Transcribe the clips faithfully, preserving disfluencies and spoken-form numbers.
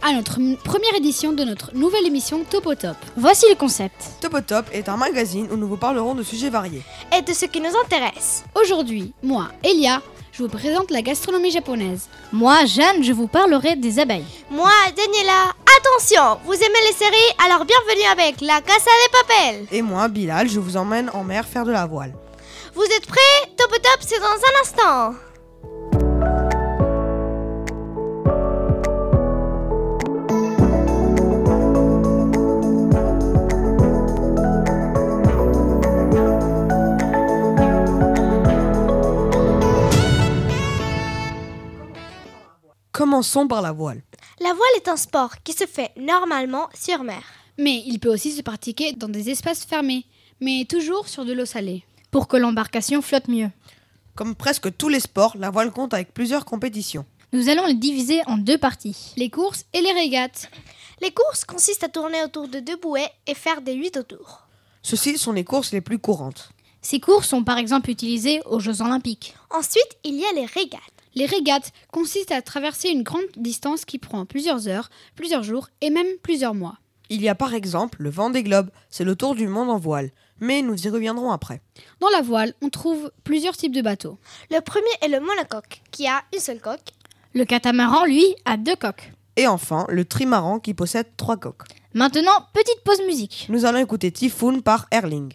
à notre m- première édition de notre nouvelle émission Topotop. Voici le concept. Topotop est un magazine où nous vous parlerons de sujets variés. Et de ce qui nous intéresse. Aujourd'hui, moi, Elia, je vous présente la gastronomie japonaise. Moi, Jeanne, je vous parlerai des abeilles. Moi, Daniela, attention, vous aimez les séries, alors bienvenue avec La Casa de Papel. Et moi, Bilal, je vous emmène en mer faire de la voile. Vous êtes prêts? Topotop, c'est dans un instant. Commençons par la voile. La voile est un sport qui se fait normalement sur mer. Mais il peut aussi se pratiquer dans des espaces fermés, mais toujours sur de l'eau salée. Pour que l'embarcation flotte mieux. Comme presque tous les sports, la voile compte avec plusieurs compétitions. Nous allons les diviser en deux parties. Les courses et les régates. Les courses consistent à tourner autour de deux bouées et faire des huit autours. Ceci sont les courses les plus courantes. Ces courses sont par exemple utilisées aux Jeux Olympiques. Ensuite, il y a les régates. Les régates consistent à traverser une grande distance qui prend plusieurs heures, plusieurs jours et même plusieurs mois. Il y a par exemple le Vendée Globe, c'est le tour du monde en voile. Mais nous y reviendrons après. Dans la voile, on trouve plusieurs types de bateaux. Le premier est le monocoque, qui a une seule coque. Le catamaran, lui, a deux coques. Et enfin, le trimaran qui possède trois coques. Maintenant, petite pause musique. Nous allons écouter Typhoon par Erling.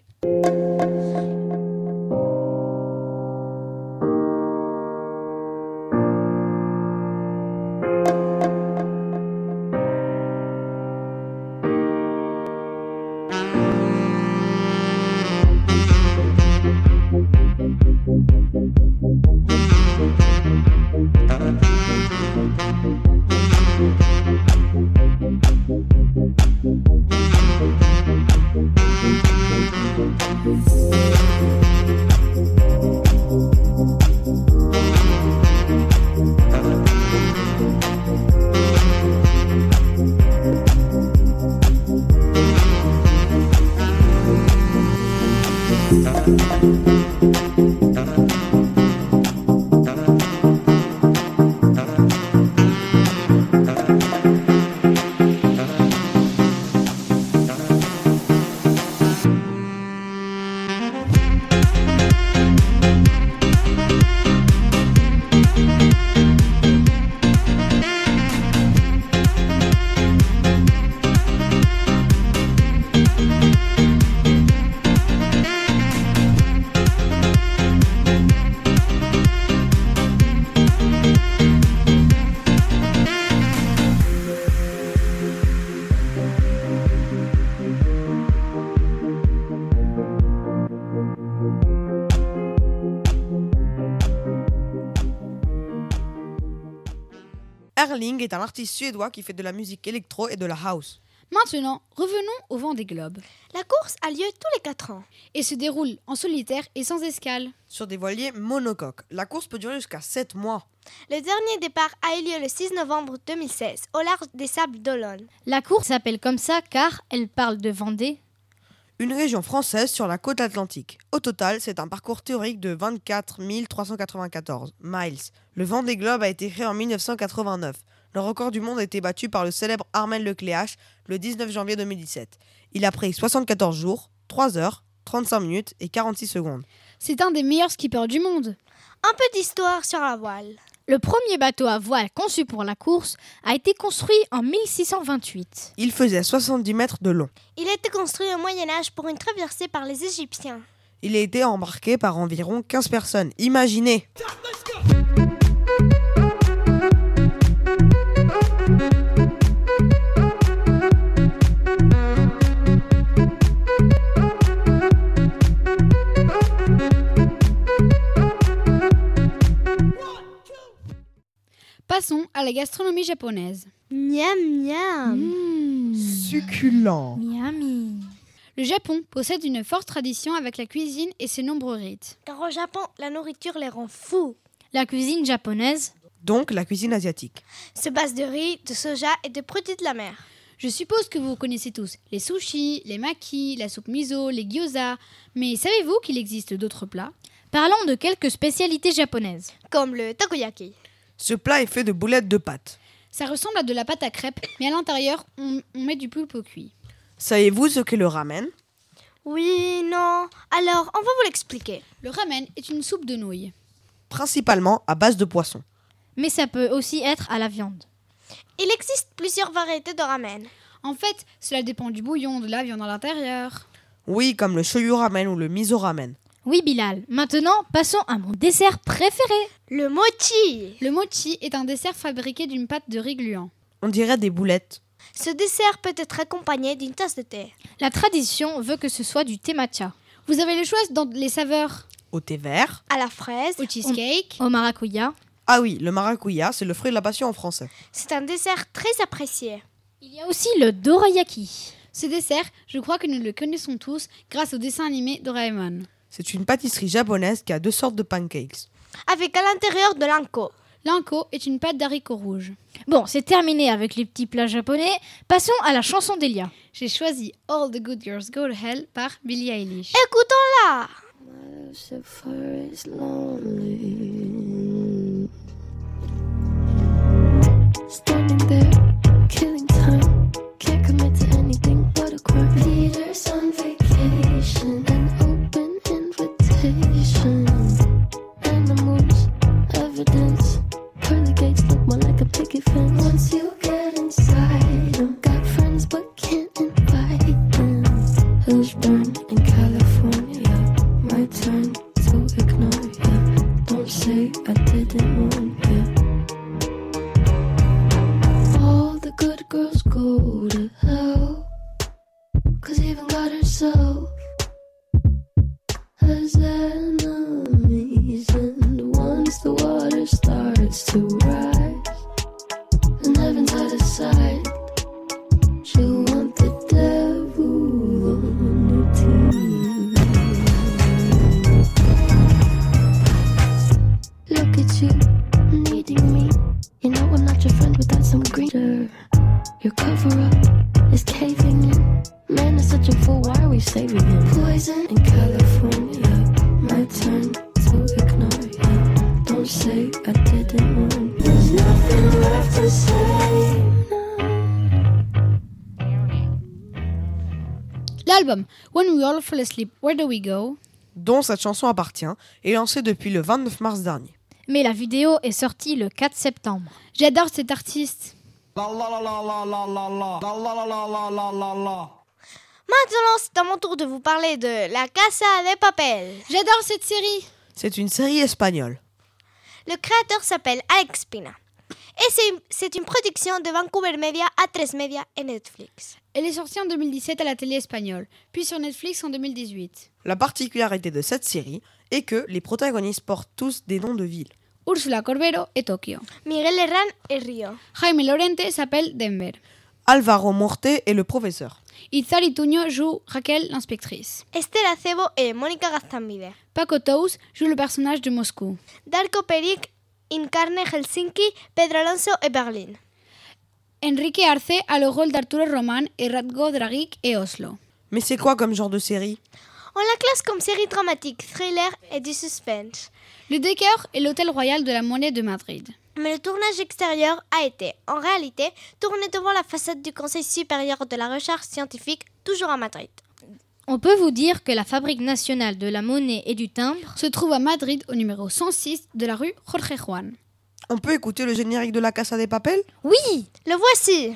Erling est un artiste suédois qui fait de la musique électro et de la house. Maintenant, revenons au Vendée Globe. La course a lieu tous les quatre ans. Et se déroule en solitaire et sans escale. Sur des voiliers monocoques. La course peut durer jusqu'à sept mois. Le dernier départ a eu lieu le six novembre deux mille seize, au large des Sables d'Olonne. La course s'appelle comme ça car elle parle de Vendée. Une région française sur la côte atlantique. Au total, c'est un parcours théorique de vingt-quatre mille trois cent quatre-vingt-quatorze miles. Le Vendée Globe a été créé en mille neuf cent quatre-vingt-neuf. Le record du monde a été battu par le célèbre Armel Lecléache le dix-neuf janvier deux mille dix-sept. Il a pris soixante-quatorze jours, trois heures, trente-cinq minutes et quarante-six secondes. C'est un des meilleurs skippers du monde. Un peu d'histoire sur la voile. Le premier bateau à voile conçu pour la course a été construit en mille six cent vingt-huit. Il faisait soixante-dix mètres de long. Il a été construit au Moyen-Âge pour une traversée par les Égyptiens. Il a été embarqué par environ quinze personnes. Imaginez! Passons à la gastronomie japonaise. Miam miam. Mmh. Succulent! Miami. Le Japon possède une forte tradition avec la cuisine et ses nombreux rites. Car au Japon, la nourriture les rend fous. La cuisine japonaise. Donc la cuisine asiatique. Se base de riz, de soja et de produits de la mer. Je suppose que vous connaissez tous les sushis, les makis, la soupe miso, les gyoza. Mais savez-vous qu'il existe d'autres plats ? Parlons de quelques spécialités japonaises. Comme le takoyaki. Ce plat est fait de boulettes de pâte. Ça ressemble à de la pâte à crêpes, mais à l'intérieur, on, on met du pulpo cuit. Savez-vous ce qu'est le ramen? Oui, non. Alors, on va vous l'expliquer. Le ramen est une soupe de nouilles. Principalement à base de poisson. Mais ça peut aussi être à la viande. Il existe plusieurs variétés de ramen. En fait, cela dépend du bouillon, de la viande à l'intérieur. Oui, comme le shoyu ramen ou le miso ramen. Oui, Bilal. Maintenant, passons à mon dessert préféré. Le mochi. Le mochi est un dessert fabriqué d'une pâte de riz gluant. On dirait des boulettes. Ce dessert peut être accompagné d'une tasse de thé. La tradition veut que ce soit du thé matcha. Vous avez le choix dans les saveurs. Au thé vert. À la fraise, Au cheesecake. Au maracuya. Ah oui, le maracuya, c'est le fruit de la passion en français. c'est un dessert très apprécié. Il y a aussi le dorayaki. Ce dessert, je crois que nous le connaissons tous grâce au dessin animé Doraemon. C'est une pâtisserie japonaise qui a deux sortes de pancakes. Avec à l'intérieur de l'anko. L'anko est une pâte d'haricots rouges. Bon, c'est terminé avec les petits plats japonais. Passons à la chanson d'Elia. J'ai choisi All the Good Girls Go to Hell par Billie Eilish. Écoutons-la. Lucifer is lonely. Standing there, killing time. Can't commit to anything but a crime. Leaders on vacation, an open invitation. Animals, evidence. Pearly gates look more like a picket fence. Once you get inside, I've got friends but can't invite them. Hills burn in California. My turn to ignore ya. Don't say I didn't warn ya. All the good girls go to hell, 'cause even God herself has enemies. And once the water starts to rise and heaven's out of sight, she'll want the devil on her team. Look at you, needing me. You know I'm not your friend without some green. Your cover-up is caving in. Man is such a fool, why are we saving him? Poison in California. My turn to ignore you. Don't say I didn't warn you. There's nothing left to say now. L'album When We All Fall Asleep, Where Do We Go? Dont cette chanson appartient, est lancé depuis le vingt-neuf mars dernier. Mais la vidéo est sortie le quatre septembre. J'adore cet artiste. Maintenant, c'est à mon tour de vous parler de La Casa de Papel. J'adore cette série. C'est une série espagnole. Le créateur s'appelle Alex Pina. Et c'est une, c'est une production de Vancouver Media, A tres Media et Netflix. Elle est sortie en deux mille dix-sept à la télé espagnole, puis sur Netflix en deux mille dix-huit. La particularité de cette série est que les protagonistes portent tous des noms de villes. Úrsula Corbero est Tokyo. Miguel Herrán et Rio. Jaime Lorente s'appelle Denver. Alvaro Morte est le professeur. Itzar Ituño joue Raquel, l'inspectrice. Esther Acebo et Mónica Gaztambide. Paco Tous joue le personnage de Moscou. Darko Peric incarne Helsinki, Pedro Alonso et Berlin. Enrique Arce a le rôle d'Arturo Román et Radko Dragic et Oslo. Mais c'est quoi comme genre de série? On la classe comme série dramatique, thriller et du suspense. Le décor est l'hôtel royal de la Monnaie de Madrid. Mais le tournage extérieur a été, en réalité, tourné devant la façade du Conseil supérieur de la recherche scientifique, toujours à Madrid. On peut vous dire que la Fabrique nationale de la monnaie et du timbre Se trouve à Madrid au numéro cent six de la rue Jorge Juan. On peut écouter le générique de La Casa de Papel? Oui, Le voici.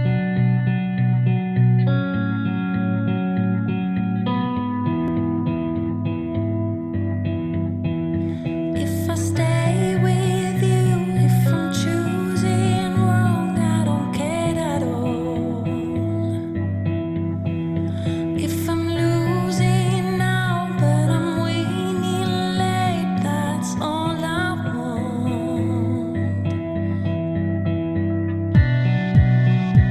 If I stay with you, if I'm choosing wrong, I don't care at all. If I'm losing now, but I'm winning late, that's all I want.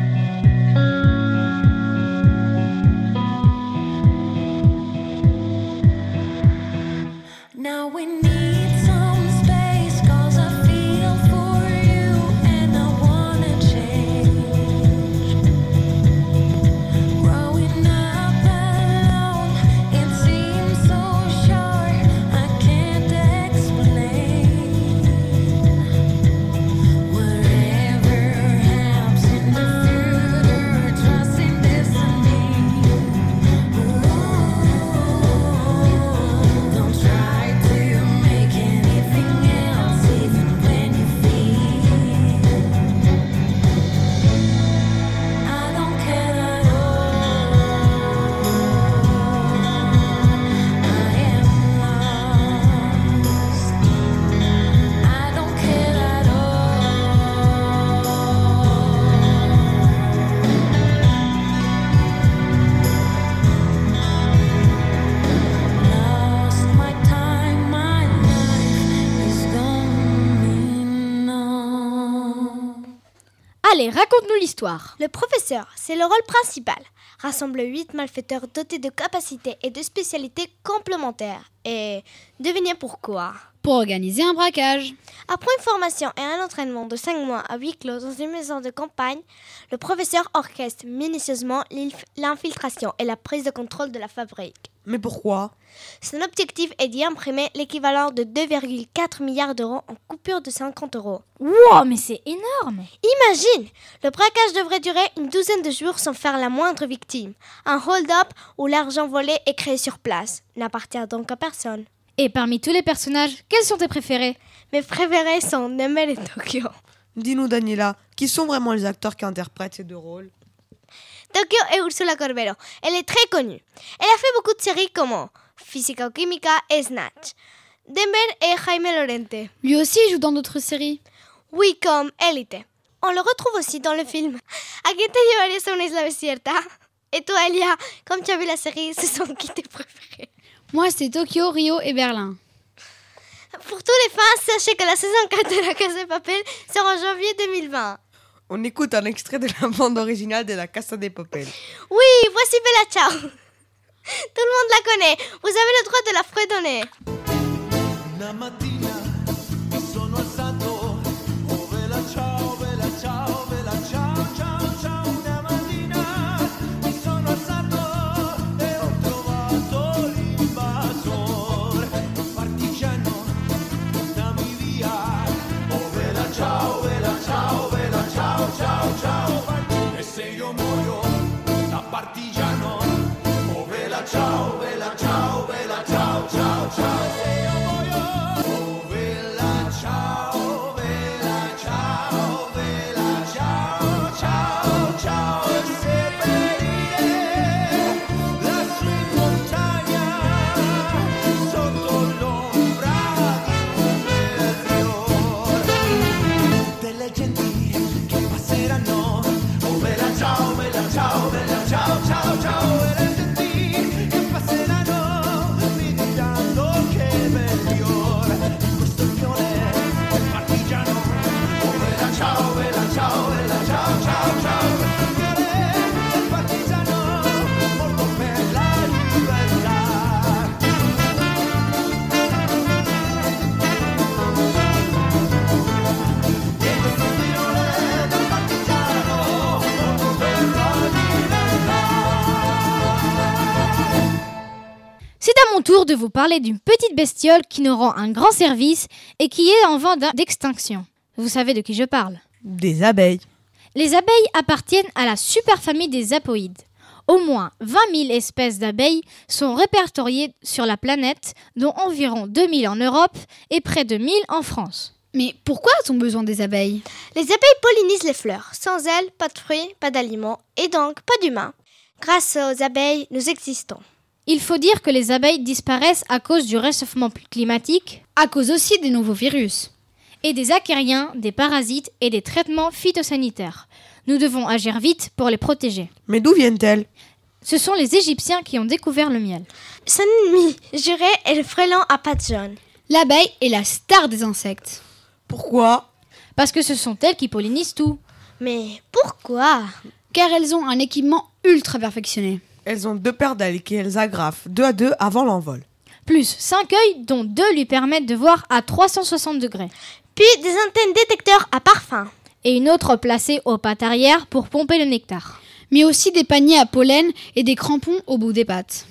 Allez, raconte-nous l'histoire. Le professeur, c'est le rôle principal. Rassemble huit malfaiteurs dotés de capacités et de spécialités complémentaires. Et devinez pourquoi. Pour organiser un braquage. Après une formation et un entraînement de cinq mois à huis clos dans une maison de campagne, le professeur orchestre minutieusement l'infiltration et la prise de contrôle de la fabrique. Mais pourquoi? Son objectif est d'y imprimer l'équivalent de deux virgule quatre milliards d'euros en coupures de cinquante euros. Wow, mais c'est énorme! Imagine! Le braquage devrait durer une douzaine de jours sans faire la moindre victime. Un hold-up où l'argent volé est créé sur place n'appartient donc à personne. Et parmi tous les personnages, quels sont tes préférés? Mes préférés sont Nemel et Tokyo. Dis-nous, Daniela, qui sont vraiment les acteurs qui interprètent ces deux rôles? Tokyo est Ursula Corbero. Elle est très connue. Elle a fait beaucoup de séries comme Física o Química et Snatch. Denver est Jaime Lorente. Lui aussi joue dans d'autres séries. Oui, comme Elite. On le retrouve aussi dans le film ¿A quién te llevarías a una isla desierta? Et toi, Elia, comme tu as vu la série, ce sont qui tes préférés? Moi, c'est Tokyo, Rio et Berlin. Pour tous les fans, sachez que la saison quatre de La Casa de Papel sort en janvier deux mille vingt. On écoute un extrait de la bande originale de La Casa de Papel. Oui, voici Bella Ciao. Tout le monde la connaît. Vous avez le droit de la fredonner. Una mattina mi sono alzato, oh vela ciao, vela ciao, vela ciao, ciao, ciao. Una mattina mi sono alzato e ho trovato l'invasore, un partigiano, portami via. Oh vela ciao, vela ciao, vela ciao, ciao, ciao. E se io muoio da partigiano, oh vela ciao, vela ciao, vela ciao, ciao, ciao. C'est à mon tour de vous parler d'une petite bestiole qui nous rend un grand service et qui est en voie d'extinction. Vous savez de qui je parle? Des abeilles. Les abeilles appartiennent à la superfamille des apoïdes. Au moins vingt mille espèces d'abeilles sont répertoriées sur la planète, dont environ deux mille en Europe et près de mille en France. Mais pourquoi a-t-on besoin des abeilles? Les abeilles pollinisent les fleurs. Sans elles, pas de fruits, pas d'aliments et donc pas d'humains. Grâce aux abeilles, nous existons. Il faut dire que les abeilles disparaissent à cause du réchauffement climatique, À cause aussi des nouveaux virus. et des acariens, des parasites et des traitements phytosanitaires. Nous devons agir vite pour les protéger. Mais d'où viennent-elles? Ce sont les Égyptiens qui ont découvert le miel. Son ennemi juré est le frelon à pattes jaunes. L'abeille est la star des insectes. Pourquoi? Parce que ce sont elles qui pollinisent tout. Mais pourquoi? Car elles ont un équipement ultra perfectionné. Elles ont deux paires d'ailes qui elles agrafent deux à deux avant l'envol. Plus cinq œils dont deux lui permettent de voir à trois cent soixante degrés. Puis des antennes détecteurs à parfum. Et une autre placée aux pattes arrière pour pomper le nectar. Mais aussi des paniers à pollen et des crampons au bout des pattes.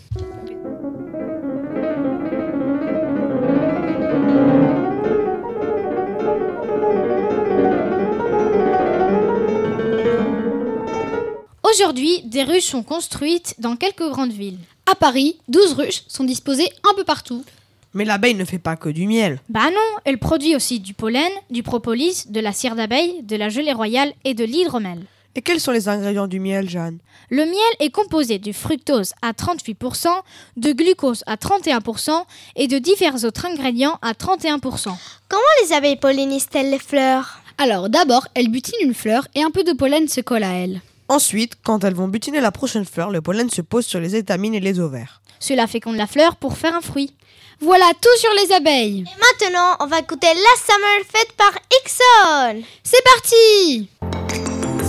Aujourd'hui, des ruches sont construites dans quelques grandes villes. À Paris, douze ruches sont disposées un peu partout. Mais l'abeille ne fait pas que du miel. Bah non, elle produit aussi du pollen, du propolis, de la cire d'abeille, de la gelée royale et de l'hydromel. Et quels sont les ingrédients du miel, Jeanne? Le miel est composé du fructose à trente-huit pour cent, de glucose à trente et un pour cent et de divers autres ingrédients à trente et un pour cent. Comment les abeilles pollinisent-elles les fleurs? Alors d'abord, elles butinent une fleur et un peu de pollen se colle à elle. Ensuite, quand elles vont butiner la prochaine fleur, le pollen se pose sur les étamines et les ovaires. Cela féconde la fleur pour faire un fruit. Voilà tout sur les abeilles. Et maintenant, on va écouter Last Summer faite par Ixon. C'est parti!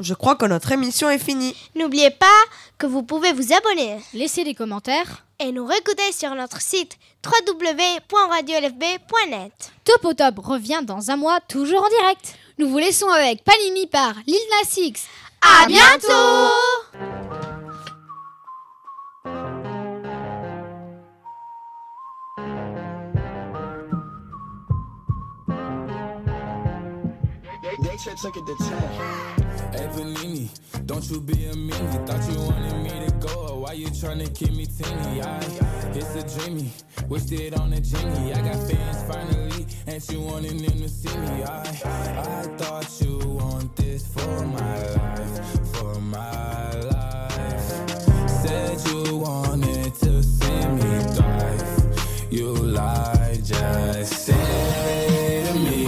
Je crois que notre émission est finie. N'oubliez pas que vous pouvez vous abonner Laissez des commentaires. et nous réécouter sur notre site w w w point radio l f b point net. Top au Top revient dans un mois, toujours en direct. Nous vous laissons avec Panini par Lil Nas X. À bientôt! They should took it to ten. Hey Panini, don't you be a meanie. Thought you wanted me to go. Why you tryna keep me teeny? I, it's a dreamy. Wished it on a genie. I got fans finally, and you wanted them to see me. I, I thought you want this for my life, for my life. Said you wanted to see me thrive. You lied, just say to me.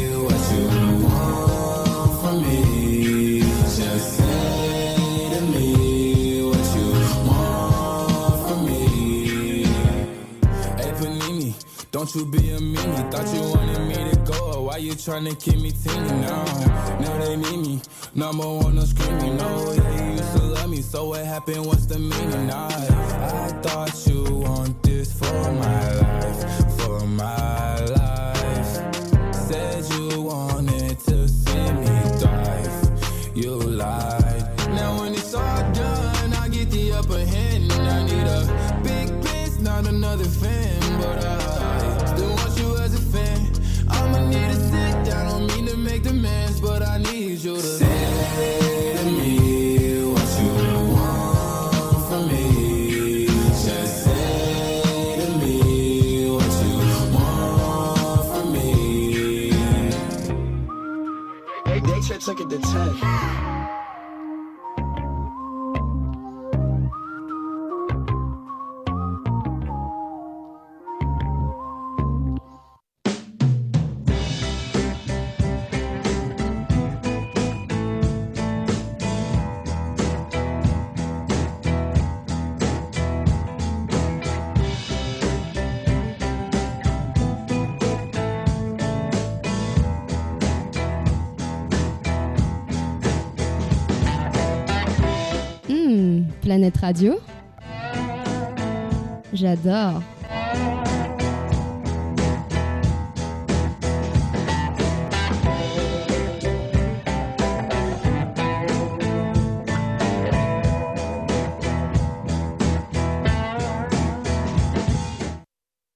Don't you be a meanie, thought you wanted me to go. Why you tryna keep me teeny now? Now they need me, number one, no screaming. No, yeah, you used to love me, so what happened, what's the meaning? I, I thought you want this for my life, for my life. Said you wanted to see me thrive, you lied. Now when it's all done, I get the upper hand. I need a big bitch, not another fan, but I I'ma need to sit down, don't mean to make demands, but I need you to say to me what you want from me. Just say to me what you want from me. They, they took it to ten. Planète Radio. J'adore.